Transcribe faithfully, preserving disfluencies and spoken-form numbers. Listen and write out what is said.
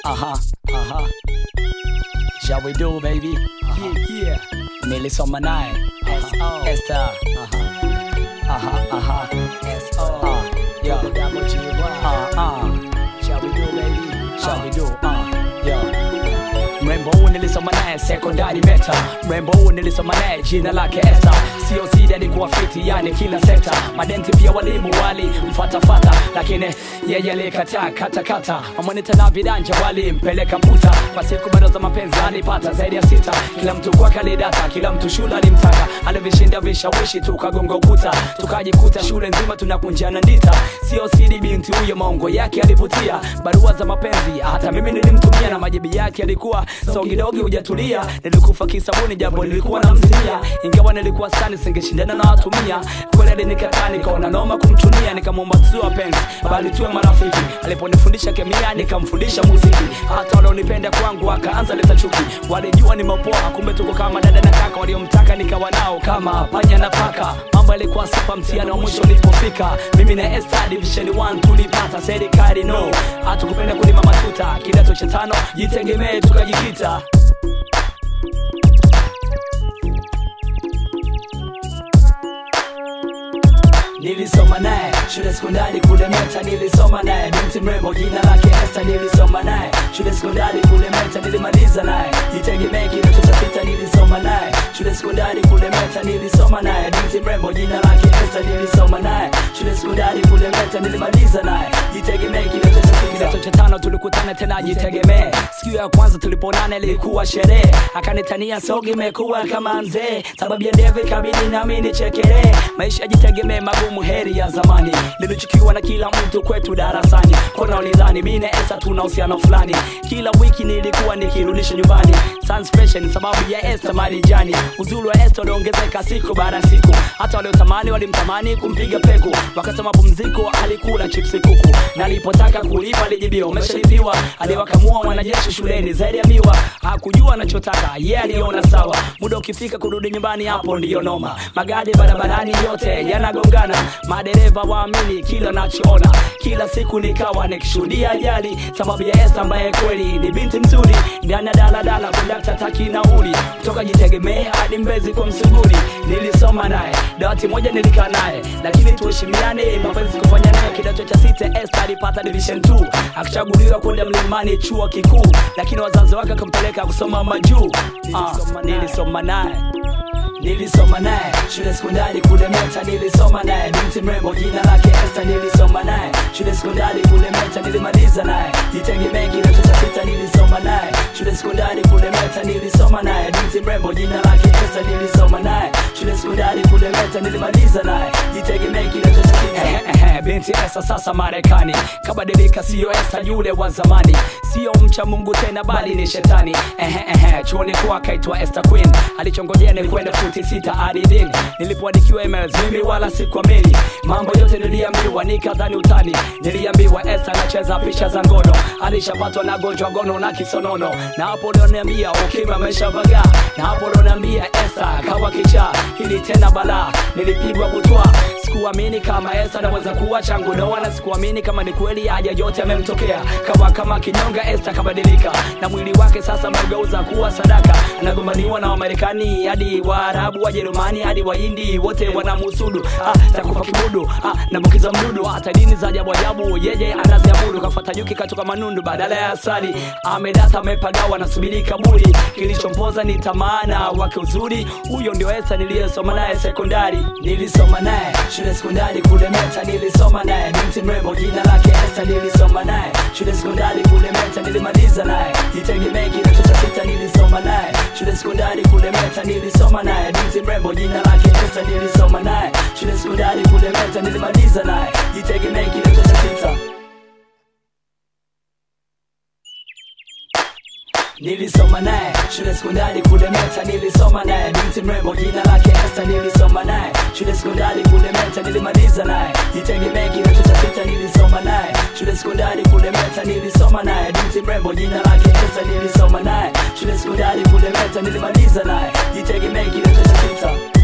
Uh-huh, uh-huh. Shall we do, baby? Uh-huh. Yeah, yeah. Nilisoma naye uh-huh. Esther. Uh-huh. Uh-huh, uh-huh. S O. Uh, yeah. Uh-uh. Shall we do, baby? Shall uh. we do? Uh, yeah. Mrembo huu nilisoma naye sekondari meta. Mrembo huu nilisoma naye jina lake Esther. Sio sida alikuwa fiti yani kila sekta. Madenti pia walimu wali mfata fata, lakini yeye alikataa kata kata. Amonita na vidanja wali mpeleka puta. Kwa siku bado za mapenzi alipata zaidi ya sita. Kila mtu kwa kalidata, kila mtu shule alimtaka. Alivishinda vishawishi tukagonga ukuta. Tukajikuta shule nzima tunakunjana ndita. Sio sidi binti huyo maongo yake alivutia. Barua za mapenzi hata mimi nilimtumia, na majibu yake alikuwa songi dogi hujatulia. Nilikufa kisabuni jambo nilikuwa namsikia. Ingawa nilikuwa sani singeshindana na watu mia. Kweli nikataa nikaona noma kumtunia. Nikamwomba tuwe wapenzi bali tuwe marafiki. Aliponifundisha kemia nikamfundisha muziki. Hata wanaonipenda kwangu akaanza leta chuki. Walijua ni mapoa kumbe tuko kama dada na kaka. Waliomtaka nikawa nao kama panya na paka. Mambo yalikuwa super mtihani wa mwisho ulipofika. Mimi na Esther division one tulipata serikali no. Hatukupenda kulima matuta. Kidato cha tano jitegemee tukajikita. Nilisoma naye shule sekondari kule Meta. Nilisoma naye binti mrembo jina lake Esther. Nilisoma naye shule sekondari kule Meta. Nilimaliza naye jitegemee kidato cha sita. Nilisoma naye shule sekondari kule Meta. Nilisoma naye binti mrembo jina lake Esther. Nilisoma naye shule sekondari kule Meta. Nilimaliza naye jitegemee kidato cha sita. Kidato cha tano tulikutana tena jitegemee. Siku ya kwanza tuliponana ilikuwa sherehe. Akanitania sogi imekuwa kama mzee. Sababu ya David kabidi nami nichekere. Maisha jitegemee magumu heri ya zamani. Nilichukiwa na kila mtu kwetu darasani. Kona ulidhani mimi na Esther tuna uhusiano fulani. Kila wiki nilikuwa nikirudisha nyumbani. Sun special ni sababu ya Esther marijani. Uzuri wa Esther uliongezeka siku baada siku. Hata waliotamani walimtamani kumpiga peku. Wakati mapumziko alikula chipsi kuku. Na alipotaka kulipa alijibiwa umeshalipiwa. Aliwakamua wanajeshi shuleni zaidi ya miwa. Hakujua anachotaka yeye yeah, aliona sawa. Muda ukifika kurudi nyumbani hapo ndio noma. Magari barabarani yote yanagongana. Madereva waamini kila nachoona. Kila siku nikawa nikishuhudia ajali. Sababu ya Esther ambaye kweli ni binti mzuri. Ndani ya daladala kondakta taki nauli. Kutoka jitegemee hadi Mbezi kwa Msuguri. Nilisoma naye dawati moja nilikaa naye. Lakini tuheshimiane mapenzi kufanya naye. Kidato cha sita Esther alipata division two. Akichaguliwa kwenda Mlimani chuo kikuu. Lakini wazazi wake akampeleka kusoma majuu. Ah, nilisoma naye Nilisoma naye shule sekondari kule Meta. Nilisoma naye binti mrembo jina lake Esther. Nilisoma naye shule sekondari kule Meta. Nilimaliza naye jitegemee kidato cha sita. Nilisoma naye shule sekondari kule Meta. Nilisoma naye binti mrembo jina lake Esther. Nilisoma naye shule sekondari kule Meta. Nilimaliza naye jitegemee kidato cha sita. Binti Esther sasa Marekani. Kabadilika sio Esther yule wa zamani. Sio mcha Mungu tena bali ni shetani. Ehe ehe chuoni kwa kaitwa Esther Queen. Alichongojea ni kwenda futi sita adidini. Nilipoandikiwa emails mimi wala sikuamini. Mambo yote niliambiwa nikadhani utani. Niliambiwa Esther anacheza picha za ngono. Alishapatwa na gonjwa gono na kisonono. Na hapo ndo niambia ukimya ameshavaga. Na hapo ndo niambia Esther kawa kichaa. Hili tena balaa nilipigwa butwa. Sikuamini kama Esther anaweza kuwa changu doa. Na sikuamini kama ni kweli haja yote amemtokea. Kawa kama kinyonga Esther kabadilika. Na mwili wake sasa amegeuza kuwa sadaka. Anagombaniwa na Wamarekani hadi Waarabu, Wajerumani hadi Wahindi wote wanamusudu. Ah, takufa kibudu. Ah, nabukiza mdudu. Hata dini za ajabu ajabu yeye anaziabudu. Kafuata nyuki katoka manundu badala ya asali. Amedata amepagawa nasubiri kaburi. Kilichompoza ni tamana wake uzuri. Huyo ndio Esther niliyesoma naye sekondari. Nilisoma naye shule sekondari kule Meta. Nilisoma naye binti mrembo jina lake Esther. Nilisoma naye shule sekondari kule Meta. Nilimaliza naye jitegemee kidato cha sita. Nilisoma naye shule sekondari kule Meta. Nilisoma naye binti mrembo jina lake Esther. Nilisoma naye shule sekondari kule Meta. Nilimaliza naye jitegemee kidato cha sita. Nilisoma naye shule sekondari kule Meta. Nilisoma naye binti mrembo jina lake Esther. Nilisoma naye shule sekondari kule Meta. Nilimaliza naye jitegemee kidato cha sita. Nilisoma naye shule sekondari kule Meta. Nilisoma naye binti mrembo jina lake Esther. Nilisoma naye shule sekondari kule Meta. Nilimaliza naye jitegemee kidato cha sita.